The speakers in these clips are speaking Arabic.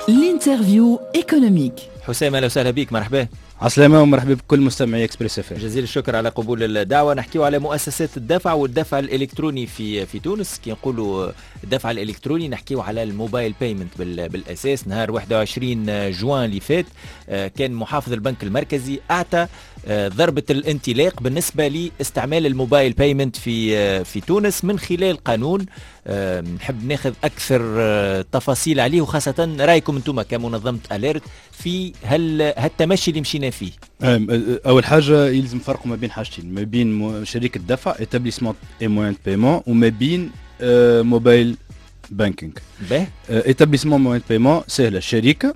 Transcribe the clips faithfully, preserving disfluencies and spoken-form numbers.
الانترفيو ايكونوميك. حسام اهلا وسهلا بك، مرحبا. عسلامة ومرحبا بكل مستمعي اكسبريس اف ام. جزيل الشكر على قبول الدعوه. نحكيو على مؤسسات الدفع والدفع الالكتروني في في تونس. كي نقولوا الدفع الالكتروني نحكيو على الموبايل بايمنت بالاساس. نهار واحد وعشرين جوان اللي فات كان محافظ البنك المركزي اعطى ضربه الانطلاق بالنسبه لاستعمال الموبايل بايمنت في في تونس من خلال قانون. نحب ناخذ اكثر تفاصيل عليه، وخاصه رايكم انتم كمنظمه اليرت في هل هالتمشي اللي مشينا فيه. اول حاجه يلزم فرق ما بين حاجتين، ما بين شركه دفع ايتابليسمون اي موان بايمون وما بين موبايل بانكينغ. باهي. ايتابليسمون موان بايمون سهله، شركه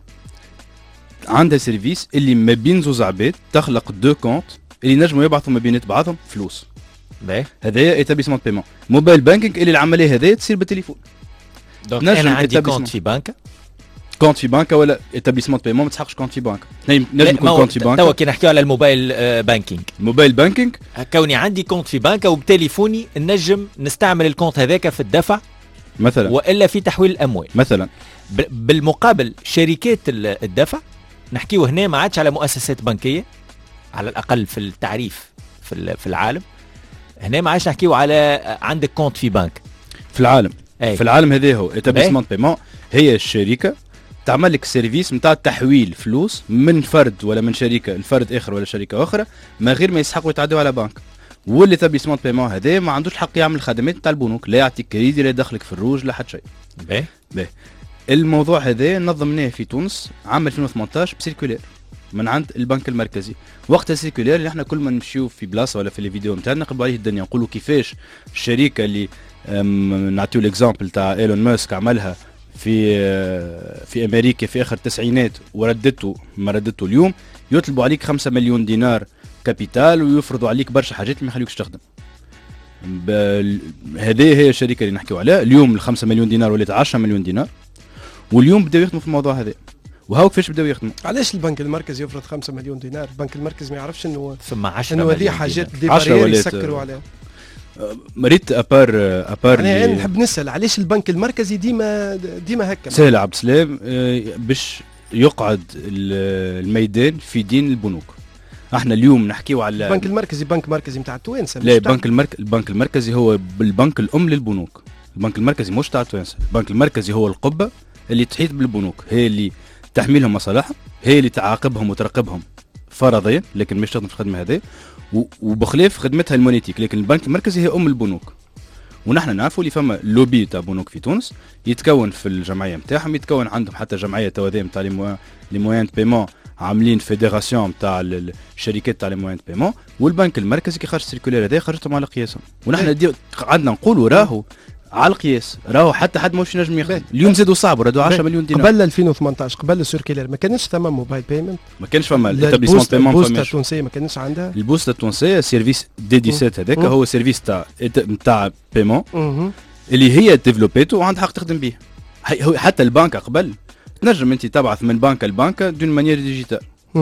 عندها سيرفيس اللي ما بين زوز عباد تخلق دو كونت اللي نجموا يبعثوا ما بينات بعضهم فلوس. باهي. هذايا ايتابليسمون بايمون. موبايل بانكينغ اللي العمليه هذه تصير بالتليفون. دونك انا عندي كونت في بنكه، كونت في بنكه ولا ايتابليسمون بايمون ما تسحقش كونت في بنكه. نجم يكون كونت في بنكه. توا كي نحكيو على الموبايل بانكينغ، موبايل بانكينغ كوني عندي كونت في بنكه وبتليفوني نجم نستعمل الكونت هذاك في الدفع مثلا والا في تحويل الاموال مثلا. بالمقابل شركات الدفع نحكيو هنا ما عادش على مؤسسات بنكيه على الاقل في التعريف في في العالم. هنا ما عادش نحكيو على عندك كونت في بنك في العالم. أي. في العالم هذا هو ايتابليسمون بايمون، هي الشركه تعمل لك سيرفيس نتاع تحويل فلوس من فرد ولا من شركه لفرد اخر ولا شركه اخرى ما غير ما يسحقوا يتعدوا على بنك. والايتابليسمون بايمون هذا ما عندوش حق يعمل خدمات نتاع البنوك، لا يعطيك كريدي لا يدخلك في الروج لا حتى شيء. باهي باهي. الموضوع هذا نظمناه في تونس عام ألفين وثمانطاش بسيركولير من عند البنك المركزي. وقت السيركولير اللي احنا كل ما نمشيو في بلاصه ولا في لي فيديو نتاعنا نقلبوا عليه الدنيا، نقولوا كيفاش الشركه اللي نعطيو الاكزامبل تاع ايلون ماسك عملها في في امريكا في اخر التسعينات وردته ما ردته اليوم، يطلبوا عليك خمسة مليون دينار كابيتال ويفرضوا عليك برشا حاجات ما يخليوكش تخدم. هذه هي الشركه اللي نحكيو عليها اليوم. الخمسة مليون دينار ولات عشرة مليون دينار، واليوم بداو يخدموا في الموضوع هذا. وهاو كيفاش بداو يخدموا. علاش البنك المركزي يفرض خمسة مليون دينار؟ البنك المركزي ما يعرفش انه ثم عشرة انه هذه حاجات دي بارير يسكروا عليها. مريت ابار ابار انا يعني نحب نسال علاش البنك المركزي ديما ديما هكا. سهل عبد السلام، باش يقعد الميدان في دين البنوك. احنا اليوم نحكيو على البنك المركزي بنك مركزي نتاع التوانسه. لا، البنك المرك... البنك المركزي هو بالبنك الام للبنوك. البنك المركزي مش تاع التوانسه، البنك المركزي هو القبه اللي تحيط بالبنوك، هي اللي تحمي لهم مصالحهم، هي اللي تعاقبهم وتراقبهم فرضيا، لكن مش تخدم في الخدمه هذه وبخلاف خدمتها المونيتيك. لكن البنك المركزي هي ام البنوك. ونحن نعرفوا اللي فما لوبي تاع بنوك في تونس يتكون في الجمعيه نتاعهم، يتكون عندهم حتى جمعيه توازي نتاع لي موان بايمون، عاملين فيدراسيون تاع الشركات تاع لي موان بايمون. والبنك المركزي كي خرج السيركولير هذا خرجتهم على قياسهم. ونحن عندنا نقولوا راهو على القياس، راهو حتى حد ماهوش نجم ياخذ. اليوم زادوا صعبوا ردوا عشرة مليون دينار. قبل ألفين وثمانطاش قبل السيركولير ما كانش ثم موبايل بايمنت، ما كانش فما الاتابليسمون بايمون. البوسطه التونسيه ما كانش عندها. البوسطه التونسيه سيرفيس دي سبعة عشر هذاك هو سيرفيس تاع تاع بايمون اللي هي ديفلوبيتو وعندها حق تخدم به. حتى البنك قبل تنجم انت تبعث من بنكه لبنكه دون مانيير ديجيتال.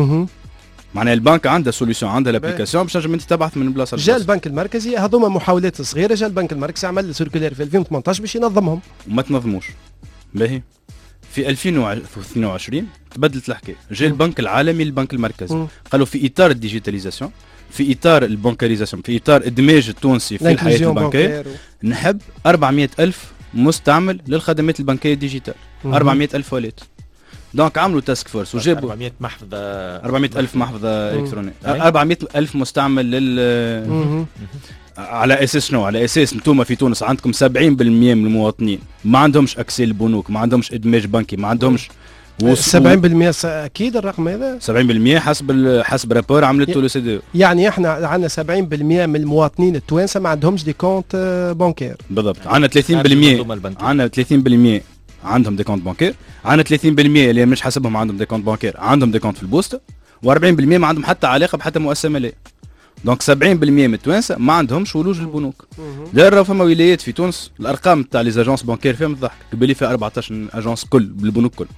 معناها البنك عندها سوليوشن، عندها لابليكاسيون باش تنجم انت تبعث من بلاصه لبلاصه. جا البنك المركزي هذوما محاولات صغيره، جا البنك المركزي عمل سيركولير في ألفين وثمانطاش باش ينظمهم وما تنظموش. باهي. في ألفين واثنين وعشرين تبدلت الحكايه، جا البنك العالمي للبنك المركزي م. قالوا في اطار الديجيتاليزاسيون، في اطار البنكاريزاسيون، في اطار ادماج التونسي في الحياه البنكيه، نحب أربعمائة ألف مستعمل للخدمات البنكيه الديجيتال. أربعمائة ألف ولات. دونك عملوا تاسك فورس وجابوا أربعمائة محفظه أربعمائة ألف محفظه الكترونيه، أربعمائة ألف مستعمل لل على اساس شنو؟ على اساس انتم في تونس عندكم سبعين بالمئة من المواطنين ما عندهمش اكسي للبنوك، ما عندهمش ادماج بنكي، ما عندهمش سبعين بالمئة اكيد الرقم هذا سبعين بالمئة حسب حسب رابور عملته لو سي دي. يعني احنا عندنا سبعين بالمئة من المواطنين التوانسه ما عندهمش دي كونت بانكير. بالضبط. عندنا ثلاثين بالمئة عندنا ثلاثين بالمئة عندهم دي كونت بانكير، عندنا ثلاثين بالمئة اللي مش حسبهم عندهم دي كونت بانكير عندهم دي كونت في البوسطه، وأربعين بالمئة ما عندهم حتى علاقه بحتى مؤسسه ماليه. دونك سبعين بالمئة من التوانسه ما عندهمش ولوج للبنوك. داير فما ولايات في تونس الارقام تاع لي زاجونس بانكير فيهم الضحك، قبل فيها أربعطاش اجونس كل بالبنوك كل.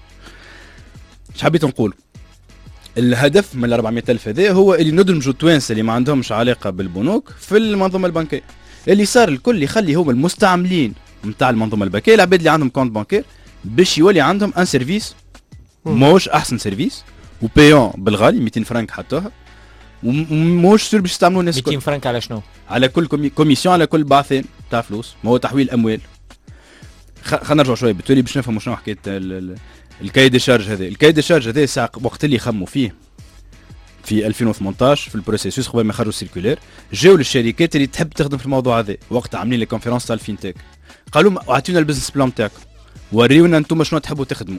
اش حبيت نقول؟ الهدف من أربعمائة ألف هذا هو اللي ندمجوا التوانسه اللي ما عندهمش علاقه بالبنوك في المنظومه البنكيه. اللي صار الكل يخلي هم المستعملين نتاع المنظومه البنكيه العباد اللي عندهم كونت بانكير باش يولي عندهم ان سيرفيس موش احسن سيرفيس وبيون بالغالي مئتين فرنك حطوها وموش سور باش يستعملوا الناس مئتين فرنك على شنو؟ على كل كومي... كوميسيون على كل بعثين تاع فلوس، ما هو تحويل اموال. خلينا نرجع شويه بالتالي باش نفهموا شنو حكايه الكاي دي شارج هذا. الكاي دي شارج هذا ساعه وقت اللي خموا فيه في ألفين وثمانطاش في البروسيسوس قبل ما يخرجوا السيركولير، جاوا للشركات اللي تحب تخدم في الموضوع هذا وقت عاملين لي كونفيرونس تاع الفينتك، قالوا اعطيونا البزنس بلان تاعكم وريونا انتم شنو تحبوا تخدموا.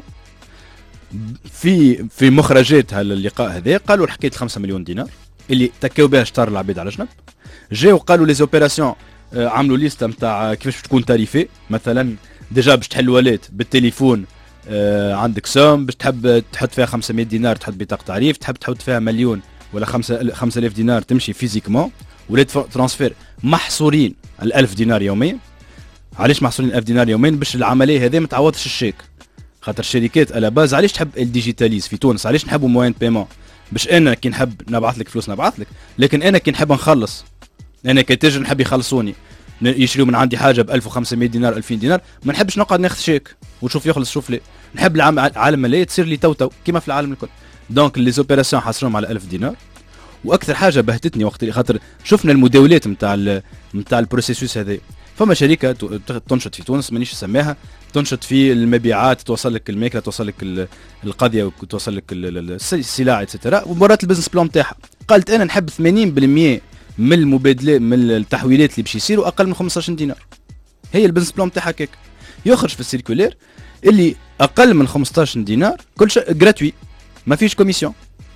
في في مخرجات هاللقاء هذا قالوا الحكايه خمسة مليون دينار اللي تكاو بها شطار العباد على جنب. جاوا قالوا لي زوبيراسيون عملوا ليست نتاع كيفاش تكون تاريفي، مثلا ديجا باش تحل ولات بالتليفون آه عندك سوم باش تحب تحط فيها خمسمائة دينار تحط بطاقه تعريف، تحب تحط فيها مليون ولا خمسة خمسة آلاف دينار تمشي فيزيكمون، ولات ترانسفير محصورين ال ألف دينار يوميا. علاش محصورين ألف دينار يوميا؟ باش العمليه هذه ما تعوضش الشيك، خاطر الشركات على باز علاش تحب الديجيتاليز في تونس، علاش نحبوا موين بيمون، باش انا كي نحب نبعث لك فلوس نبعث لك، لكن انا كي نحب نخلص، انا كتاجر نحب يخلصوني يشريوا من عندي حاجه ب ألف وخمسمائة دينار ألفين دينار، ما نحبش نقعد ناخذ شيك وشوف يخلص شوف لي، نحب العالم الماليه تصير لي توتو كيما في العالم الكل. دونك لي زوبيراسيون حصرهم على ألف دينار. واكثر حاجه بهتتني وقت اللي خاطر شفنا المداولات نتاع نتاع البروسيسوس هذا، فما شركه تنشط في تونس مانيش نسميها، تنشط في المبيعات، توصل لك الماكله، توصل لك القضيه، وتوصل لك السلع اتسيتيرا، ومرات البزنس بلان تاعها قالت انا نحب ثمانين بالمئة من المبادلات من التحويلات اللي باش يصيروا اقل من خمسطاش دينار. هي البزنس بلان تاعها كيك يخرج في السيركولير اللي اقل من خمسطاش دينار كل شيء جراتوي، ما فيش كوميسيون.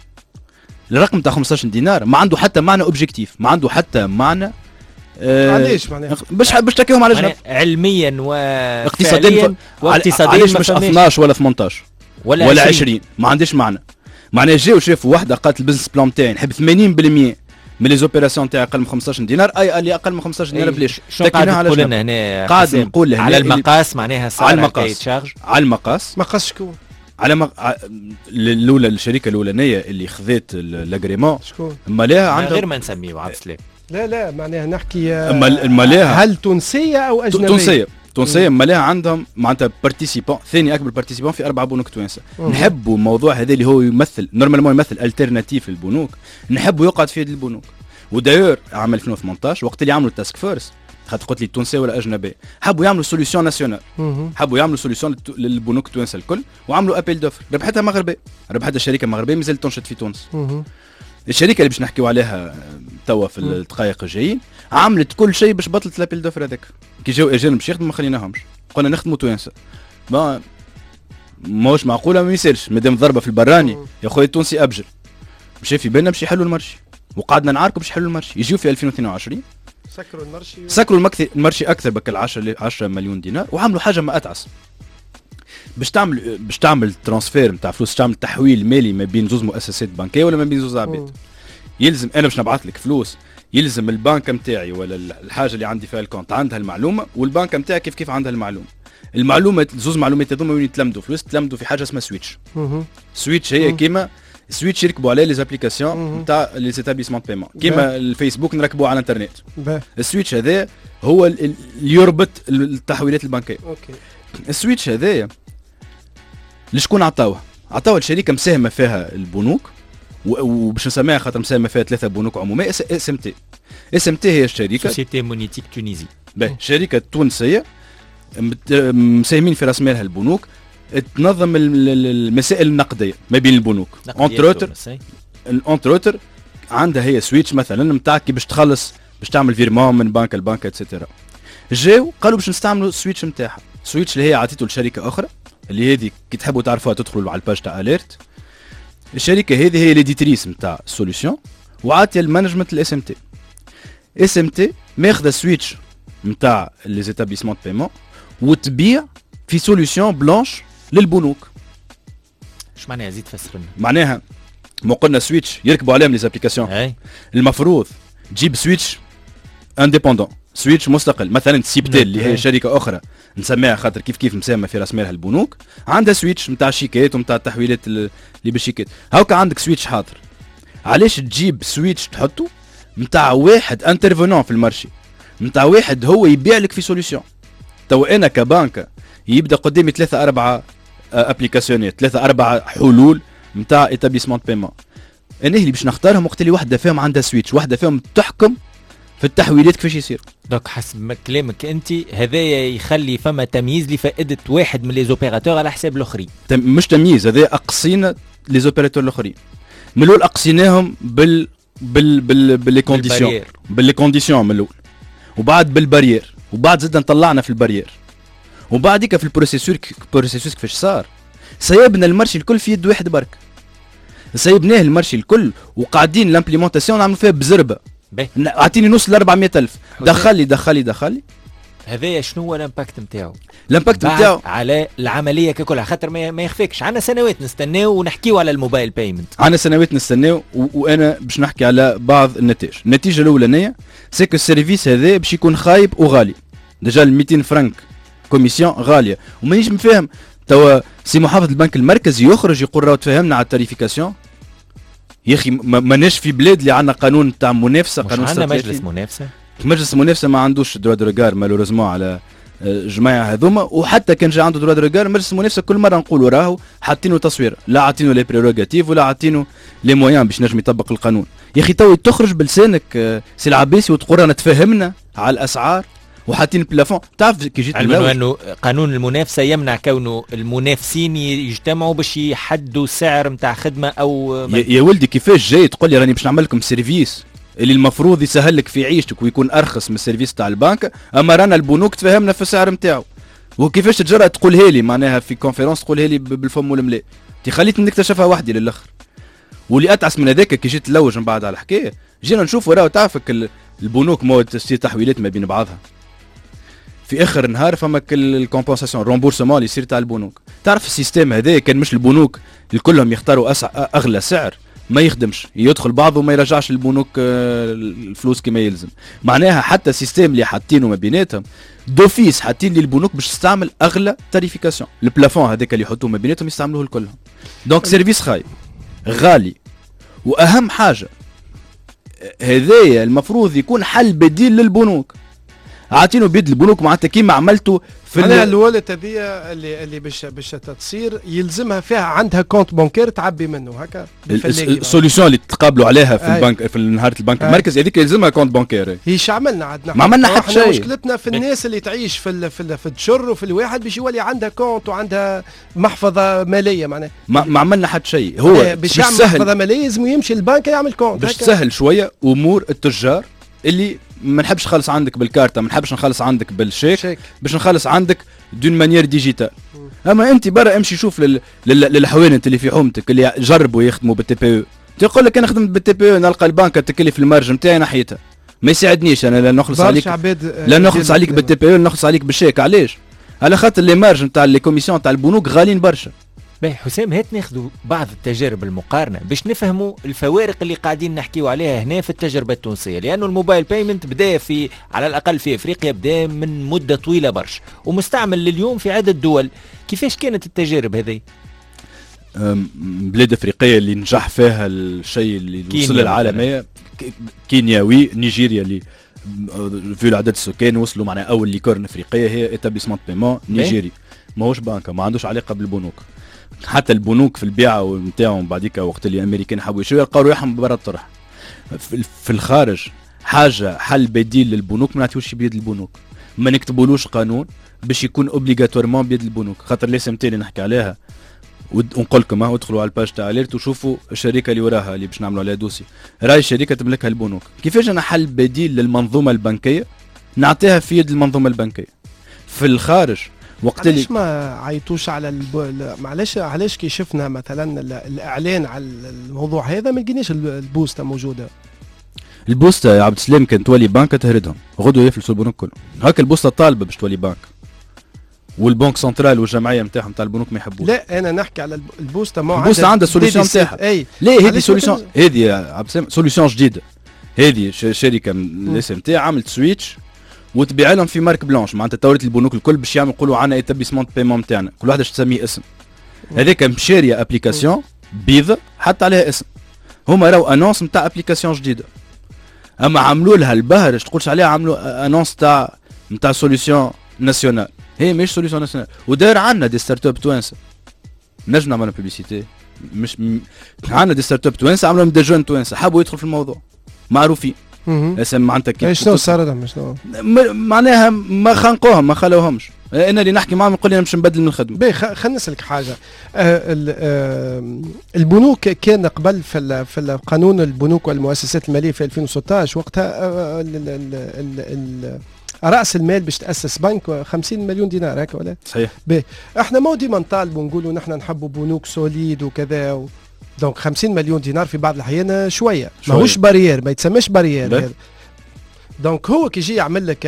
الرقم تاع خمسطاش دينار ما عنده حتى معنى اوبجيكتيف، ما عنده حتى معنى آه علاش معناها باش باش تكيهم على جنب علميا واقتصاديا واقتصاديا علاش مش اثناش ولا ثمنطاش ولا, ولا عشرين، ما عنديش معنى. معناها جاو شافوا واحده قالت البزنس بلان تاعي نحب ثمانين بالمئة من لي زوبيراسيون تاع اقل من خمسطاش دينار، اي اللي اقل من خمسطاش دينار بلاش. شنو قاعد تقول لنا هنا؟ قاعد نقول على المقاس معناها على المقاس على المقاس مقاس شكون؟ على مق... الاولى الشركه الاولانيه اللي خذت الاغريمون شكون؟ مالها عندها غير ما نسميه عبد السلام. لا لا معناها نحكي مالها هل تونسيه او اجنبيه؟ تونسيه تونسيه مالها عندهم معناتها بارتيسيبون، ثاني اكبر بارتيسيبون في اربع بنوك توانسه. نحبوا الموضوع هذا اللي هو يمثل نورمالمون يمثل الترناتيف للبنوك، نحبوا يقعد في يد البنوك. ودايور عام ألفين وثمانطاش وقت اللي عملوا التاسك فورس، خاطر قلت لي تونسيه ولا اجنبيه، حبوا يعملوا سوليسيون ناسيونال، حبوا يعملوا سوليسيون للبنوك التوانسه الكل، وعملوا ابيل دوفر ربحتها مغربيه، ربحتها شركه مغربيه مازالت تنشط في تونس. الشركه اللي باش نحكيو عليها توا في الدقائق الجايين عملت كل شيء باش بطلت لابيل دوفر هذاك. كي جاو اجانب باش يخدموا ما خليناهمش، قلنا نخدموا توانسه. ما ماهوش معقوله ما يصيرش مادام ضربه في البراني يا خويا التونسي ابجر. مشى في بالنا باش يحلوا المرشي، وقعدنا نعاركوا باش يحلوا المرشي. يجيو في ألفين واثنين وعشرين سكروا المرشي سكروا المرشي اكثر بك عشرة مليون دينار، وعملوا حاجه ما اتعس باش تعمل باش تعمل ترانسفير نتاع فلوس، تعمل تحويل مالي ما بين زوز مؤسسات بنكيه ولا ما بين زوز عباد. يلزم انا باش نبعث لك فلوس، يلزم البنك نتاعي ولا الحاجه اللي عندي فيها الكونت عندها المعلومه، والبنك نتاعي كيف كيف عندها المعلومه. المعلومه زوز معلومات هذوما وين يتلمدوا فلوس، يتلمدوا في حاجه اسمها سويتش. سويتش هي كيما سويتش يركبوا عليه لي زابليكاسيون نتاع لي زيتابليسمون بيمون، كيما الفيسبوك نركبوه على الانترنت. السويتش هذا هو اللي يربط التحويلات البنكيه. اوكي. السويتش هذايا لشكون عطاوه؟ عطاوه الشركه مساهمه فيها البنوك، وباش نسميها خاطر مساهمه فيها ثلاثه بنوك عموميه، اس ام تي. اس ام تي هي الشركه سوسيتي مونيتيك تونيزي، باهي شركه تونسيه مساهمين في راس مالها البنوك، تنظم المسائل النقديه ما بين البنوك. اونتروتر اونتروتر عندها هي سويتش مثلا نتاع كي باش تخلص باش تعمل فيرمون من بنك لبنك اتسيتيرا. جاو قالوا باش نستعملوا السويتش نتاعها، السويتش اللي هي عطيته لشركه اخرى اللي هذه كي تحبوا تعرفوها تدخلوا على الباج تاع اليرت. الشركه هذه هي ليديتريس نتاع السوليسيون وعاطيه المانجمنت الاس ام تي. اس ام تي ماخذه سويتش نتاع لي زيتابليسمون دو بيمون وتبيع في سوليسيون بلانش للبنوك. اش معناها زيد فسر لنا؟ معناها ما قلنا سويتش يركبوا عليهم لي زابليكاسيون، المفروض تجيب سويتش انديبوندون، سويتش مستقل. مثلا سيبتيل اللي هي شركه اخرى نسميها خاطر كيف كيف مساهمه في راس مالها البنوك، عندها سويتش نتاع الشيكات ونتاع التحويلات اللي بالشيكات. هاكا عندك سويتش حاضر، علاش تجيب سويتش تحطه نتاع واحد انترفونون في المارشي، نتاع واحد هو يبيع لك في سوليسيون؟ تو انا كبنكه يبدا قدامي ثلاثه اربعه ابليكاسيونات ثلاثه اربعه حلول نتاع ايتابليسمون بيمون. انا اللي باش نختارهم وقت اللي واحده فيهم عندها سويتش، واحده فيهم تحكم في التحويلات كيفاش يصير. دوك حسب كلامك انت هذايا يخلي فما تمييز لفائده واحد من لي زوبيراتور على حساب الاخرين. تم مش تمييز، هذا اقصينا لي زوبيراتور الاخرين. من الاول اقصيناهم بال بال بال باللي كونديسيون باللي كونديسيون من الاول، وبعد بالبارير، وبعد زدنا طلعنا في البارير، وبعديك في البروسيسور البروسيسور كيفاش صار. سيبنا المارشي الكل في يد واحد برك، سيبناه المارشي الكل وقاعدين لامبليمونتاسيون نعملوا فيها بزربه. اعطيني نص ل أربعمائة ألف، دخل لي دخل لي دخل لي. هذايا شنو هو الامباكت نتاعو؟ الامباكت نتاعو على العمليه ككلها، خاطر ما يخفيكش عندنا سنوات نستناو ونحكيو على الموبايل بايمنت. عندنا سنوات نستناو وانا باش نحكي على بعض النتائج. النتيجه الاولانيه سيكو السيرفيس هذا باش يكون خايب وغالي. ديجا ال مئتين فرنك كوميسيون غاليه، ومانيش مفهم توا سي محافظ البنك المركزي يخرج يقول راهو تفهمنا على التاريفيكاسيون. يا اخي ماناش في بلاد اللي عندنا قانون تاع منافسه، قانون عندنا مجلس منافسه. مجلس المنافسه ما عندوش دروا دو ريغار مالوريزمون على جماعه هذوما، وحتى كان جا عنده دروا دو ريغار مجلس المنافسه كل مره نقولوا راهو حاطينه تصوير، لا عاطينه لي بريروغاتيف ولا عاطينه لي مويان باش نجم يطبق القانون. يا اخي تو تخرج بلسانك سي العباسي وتقول رانا تفهمنا على الاسعار وحاطين البلافون. تعرف كي جيت علما انه قانون المنافسه يمنع كونه المنافسين يجتمعوا باش يحدوا سعر نتاع خدمه او يا, يا ولدي كيفاش جاي تقول لي راني باش نعمل لكم سيرفيس اللي المفروض يسهل لك في عيشتك ويكون ارخص من السيرفيس تاع البنك، اما رانا البنوك تفهمنا في السعر نتاعو. وكيفاش تجرأ تقولها لي معناها في كونفيرونس تقولها لي بالفم والملاء؟ تي خليت نكتشفها وحدي للاخر. واللي اتعس من هذاك كي جيت نلوج من بعد على الحكايه جينا نشوفوا راهو تعرفك البنوك مود تسير تحويلات ما بين بعضها. في اخر النهار فما الكومبونساسيون رومبورسمون اللي يصير تاع البنوك. تعرف السيستم هذا كان مش البنوك الكلهم يختاروا اغلى سعر ما يخدمش، يدخل بعضه وما يرجعش البنوك الفلوس كما يلزم. معناها حتى السيستم اللي حاطينه ما بيناتهم دوفيس حاطين للبنوك باش تستعمل اغلى تاريفيكاسيون. البلافون هذاك اللي يحطوه ما بيناتهم يستعملوه الكلهم. دونك سيرفيس خايب غالي، واهم حاجه هذايا المفروض يكون حل بديل للبنوك. عاطينه بيد البنوك معناتها كيما عملتوا في انا الولد هذه اللي اللي باش باش تصير يلزمها فيها عندها كونت بانكير تعبي منه هكا. السوليسيون اللي تقابلوا عليها في أي. البنك في نهار البنك المركزي هذيك يلزمها كونت بانكير. هيش عملنا عندنا ما عملنا حتى شيء. مشكلتنا في الناس اللي تعيش في ال في ال في الشر وفي الواحد باش يولي عندها كونت وعندها محفظه ماليه معناها. ما, ما عملنا حتى شيء. هو باش يعمل محفظه ماليه لازم يمشي البنك يعمل كونت باش تسهل شويه امور التجار اللي ما نحبش نخلص عندك بالكارته، ما نحبش نخلص عندك بالشيك شيك. باش نخلص عندك دون مانيير ديجيتال. اما انت برا امشي شوف لل... لل... للحوانت اللي في حومتك اللي جربوا يخدموا بالتي بي او، تقول لك انا خدمت بالتي بي او نلقى البنك تكلف المارج نتاعي ناحيتها ما يساعدنيش انا لا نخلص عليك لا نخلص عليك بالتي بي او نخلص عليك بالشيك. علاش؟ على خاطر لي مارج نتاع لي كوميسيون تاع البنوك غاليين برشا. باهي حسام هات ناخذوا بعض التجارب المقارنه باش نفهموا الفوارق اللي قاعدين نحكيو عليها هنا في التجربه التونسيه، لانه الموبايل بايمنت بدا في على الاقل في افريقيا بدا من مده طويله برشا ومستعمل لليوم في عده دول. كيفاش كانت التجارب هذه؟ بلاد افريقيه اللي نجح فيها الشيء اللي وصل للعالميه كينياوي نيجيريا اللي في عدد السكان وصلوا معنا اول ليكورن افريقيه هي ايتابليسمون بيمون نيجيري. ماهوش بنكه ما عندوش علاقه بالبنوك. حتى البنوك في البيعه نتاعهم بعديك وقت اللي الامريكان حبوا يشريوا لقاو روحهم برا الطرح. في الخارج حاجه حل بديل للبنوك ما نعطيوش بيد البنوك، ما نكتبولوش قانون باش يكون اوبليغاتوارمون بيد البنوك. خاطر لازم تاني نحكي عليها ونقول لكم ها ادخلوا على الباج تاع اليرت وشوفوا الشركه اللي وراها اللي باش نعملوا عليها دوسي، راهي الشركه تملكها البنوك. كيفاش انا حل بديل للمنظومه البنكيه نعطيها في يد المنظومه البنكيه في الخارج؟ وقت اللي علاش ما عيطوش على الب... معلش علاش كي شفنا مثلا الاعلان على الموضوع هذا ما لقيناش البوسته موجوده؟ البوسته يا عبد السلام كانت تولي بنك تهردهم غدوه يفلسوا البنوك كلهم. هكا البوسته طالبه باش تولي بنك والبنك سنترال والجمعيه نتاعهم تاع البنوك ما يحبوش. لا انا نحكي على البوسته ما البوسته عندها سوليسيون نتاعها. لا هذه سوليسيون هذه يا عبد السلام سوليسيون جديده. هذه شركه الاسم نتاعها عملت سويتش وتبيع لهم في مارك بلانش معناتها توريت البنوك الكل باش يعملوا يقولوا عندنا ايتابليسمون بيمون نتاعنا كل واحده تسميه اسم. هذاك مشاريه ابليكاسيون بيضه حتى عليها اسم. هما راهو انونس نتاع ابليكاسيون جديده، اما عملوا لها البهر اش تقولش عليها عملوا انونس تاع نتاع سوليسيون ناسيونال. هي مش سوليسيون ناسيونال وداير عندنا دي ستارت اب توانسه نجم نعمل بوبليسيتي. مش م... عندنا دي ستارت اب توانسه عملوا دي جون توانسه حبوا يدخلوا في الموضوع معروفين. اسم معناتها كيف شنو صار لهم شنو معناها ما خانقوهم ما خلوهمش. انا اللي نحكي معاهم يقول لي انا مش نبدل من الخدمه. باهي خلينا نسالك حاجه. آه آه البنوك كان قبل في في القانون البنوك والمؤسسات الماليه في ألفين وستة عشر وقتها آه ال ال ال ال راس المال باش تاسس بنك خمسين مليون دينار هكا ولا؟ صحيح. باهي احنا ما ديما نطالبوا نقولوا نحن نحبوا بنوك سوليد وكذا و... دونك خمسين مليون دينار في بعض الاحيان شويه ماهوش بارير ما يتسمىش بارير هذا. دونك هو كي يجي يعمل لك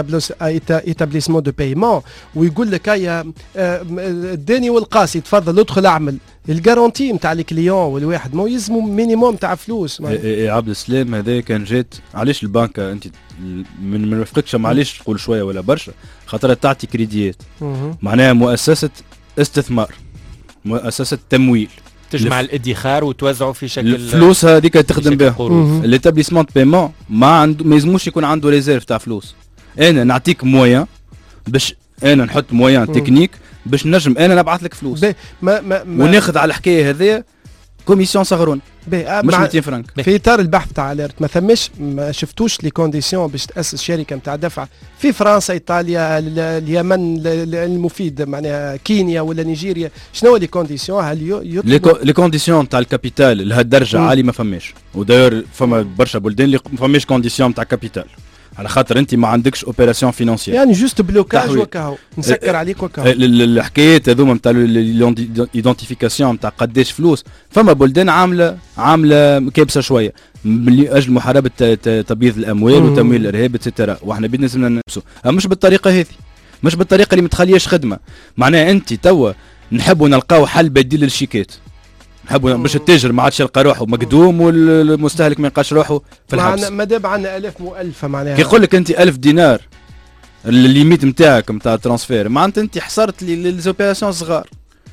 ايتابليسمون دو بايمون ويقول لك هيا الداني والقاسي تفضل ادخل اعمل الجارونتي نتاع الكليون والواحد ما يلزموا مينيموم تاع فلوس. يا عبد السلام هذا كان جات علاش البنك انت من ما وافقتش معليش تقول شويه ولا برشا خاطر تعطي كريديات معناها مؤسسه استثمار مؤسسه تمويل تجمع الادخار وتوزعه في شكل الفلوس هذيك تخدم بها. ليتابليسمون بايمون ما عنده ما يلزموش يكون عنده ريزيرف تاع فلوس. انا نعطيك مويان باش انا نحط مويان تكنيك باش نجم انا نبعث لك فلوس ما ما ما وناخذ على الحكايه هذيا كوميسيون صغرون مش مئتين فرنك. في اطار البحث تاع اليرت ما ثماش ما شفتوش لي كونديسيون باش تاسس شركه نتاع دفع في فرنسا ايطاليا اليمن المفيد معناها كينيا ولا نيجيريا شنو لي كونديسيون هل لي كونديسيون تاع الكابيتال لهالدرجه عاليه ما فماش وداير فما برشا بلدان اللي ما فماش كونديسيون تاع كابيتال على خاطر انت ما عندكش اوبيراسيون فينانسيير يعني جوست بلوكاج وكاهو نسكر عليك وكاهو. الحكايات هذوما نتاع الايدونتيفيكاسيون نتاع قداش فلوس فما بلدان عامله عامله كابسه شويه من اجل محاربه تبييض الاموال وتمويل الارهاب اتسيتيرا واحنا بدنا لازمنا نلبسوا مش بالطريقه هذه مش بالطريقه اللي ما تخليهاش خدمه. معناها انت توا نحبوا نلقاو حل بديل للشيكات نحبوا باش التاجر ما عادش يلقى روحه مقدوم والمستهلك ما يلقاش روحه في الحبس. ما دام عندنا آلاف مؤلفه معناها كي يقول لك انت ألف دينار الليميت نتاعك نتاع ترانسفير معناتها انت حصرت لي ليزوبيراسيون صغار.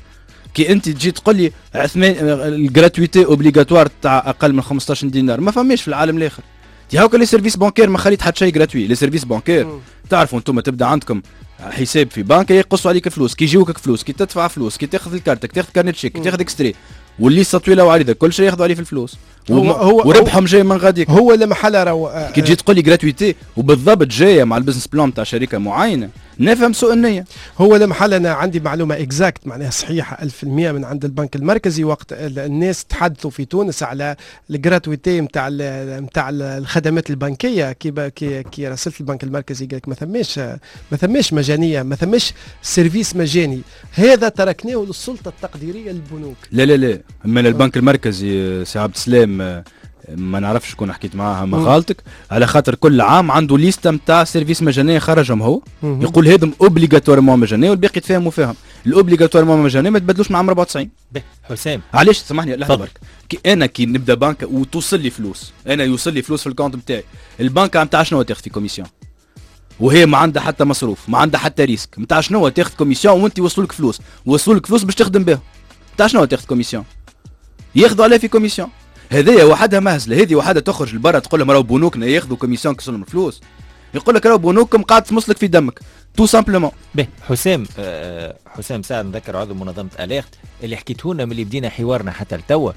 كي انت تجي تقول لي الجراتويتي اوبليغاتوار تاع اقل من خمسطاش دينار ما فماش في العالم الاخر. تي هاكا لي سيرفيس بانكير ما خليت حتى شيء جراتوي. لي سيرفيس بانكير تعرفوا انتم تبدا عندكم حساب في بنك يقصوا عليك فلوس كي يجيوك فلوس كي تدفع فلوس كي تاخذ الكارتك تاخذ كارنيت شيك كي تاخذ اكستري واللي طويله وعريضه كل شيء ياخذوا عليه في الفلوس هو هو وربحهم جاي من غاديك. هو المحل راهو كي تجي تقول لي جراتويتي وبالضبط جايه مع البزنس بلان تاع شركه معينه نفهم سوء النيه. هو المحل انا عندي معلومه اكزاكت معناها صحيحه ألف بالمئة من عند البنك المركزي وقت الناس تحدثوا في تونس على الجراتويتي نتاع نتاع الخدمات البنكيه كي كي كي راسلت البنك المركزي قال لك ما ثماش ما ثماش مجانيه ما ثماش سيرفيس مجاني هذا تركناه للسلطه التقديريه للبنوك. لا لا لا من البنك المركزي سي عبد السلام ما نعرفش شكون حكيت معاها ما غلطك على خاطر كل عام عنده ليسته نتاع سيرفيس مجانيه خرجهم هو مم. يقول هذم اوبليغاتوارمون مجانيه والباقي يتفاهموا فيهم. الاوبليغاتوارمون مجانيه ما تبدلوش من عام أربعة وتسعين. حسام علاش سامحني لحظه برك كي انا كي نبدا بنك وتوصل لي فلوس انا يوصل لي فلوس في الكونت نتاعي البنك نتاع شنو تاخذ في كوميسيون وهي ما عندها حتى مصروف ما عندها حتى ريسك نتاع شنو تاخذ كوميسيون وانت يوصلوا لك فلوس وصلوا لك فلوس باش تخدم بهم نتاع شنو تاخذ كوميسيون ياخذوا عليه في كوميسيون. هذه وحدها مهزله هذه وحدها تخرج لبرا تقول لهم راهو بنوكنا ياخذوا كوميسيون كيصلهم الفلوس يقول لك راهو بنوككم قاعد تمصلك في دمك تو سامبلومون. باهي حسام أه حسام سعد نذكر عضو منظمه اليرت اللي حكيته لنا ملي بدينا حوارنا حتى لتوا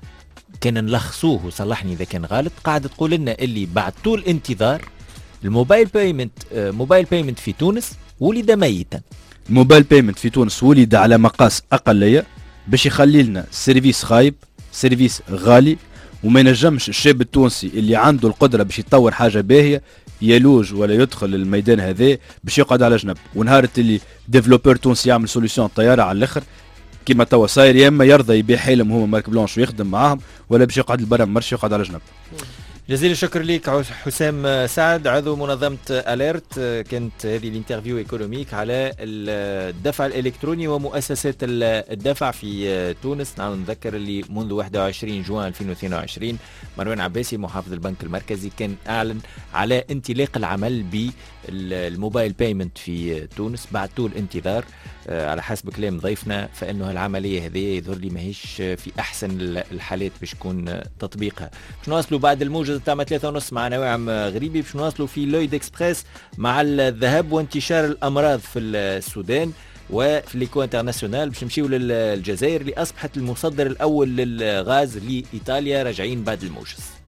كان نلخصوه وصلحني اذا كان غلط قاعد تقول لنا اللي بعد طول انتظار الموبايل بايمنت أه موبايل بايمنت في تونس ولد ميتا. الموبايل بايمنت في تونس ولد على مقاس اقليه باش يخلي لنا سيرفيس خايب سيرفيس غالي وما ينجمش الشاب التونسي اللي عنده القدره باش يطور حاجه باهيه يلوج ولا يدخل الميدان هذا باش يقعد على جنب. ونهار اللي ديفلوبر تونسي يعمل سوليسيون طياره على الاخر كيما توا صاير يا اما يرضى يبيع حيلهم هو مارك بلانش ويخدم معاهم ولا باش يقعد لبرا مرش يقعد على جنب. جزيل الشكر ليك حسام سعد عضو منظمة اليرت. كانت هذه الانترفيو ايكونوميك على الدفع الالكتروني ومؤسسات الدفع في تونس. نعم نذكر اللي منذ واحد وعشرين جوان ألفين واثنين وعشرين مروان عباسي محافظ البنك المركزي كان اعلن على انطلاق العمل بالموبايل بايمنت في تونس بعد طول انتظار. على حسب كلام ضيفنا فانه العمليه هذه يظهر لي ماهيش في احسن الحالات باش يكون تطبيقها. باش نواصلوا بعد الموجز تاع ثلاثة ونص مع نواعم غريبي باش نواصلوا في لويد اكسبريس مع الذهاب وانتشار الامراض في السودان. وفي ليكو انترناسيونال باش نمشيو للجزائر اللي اصبحت المصدر الاول للغاز لايطاليا راجعين بعد الموجز.